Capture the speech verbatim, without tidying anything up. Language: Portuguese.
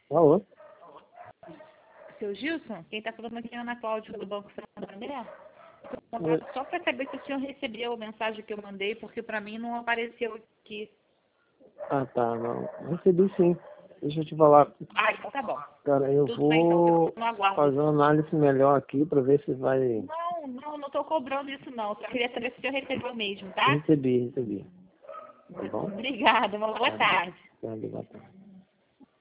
Alô? Seu Gilson, quem está falando aqui é a Ana Cláudia do Banco Santander. Oi. Só para saber se o senhor recebeu a mensagem que eu mandei, porque para mim não apareceu aqui. Ah, tá, não. Recebi sim. Deixa eu te falar. Ah, então tá bom. Cara, eu Tudo bem, então. vou Eu não aguardo. fazer uma análise melhor aqui pra ver se vai... Não, não, não estou cobrando isso não. Só queria saber se o senhor recebeu mesmo, tá? Recebi, recebi. Tá bom? Obrigada, uma boa Tá, tarde. tá, boa tarde.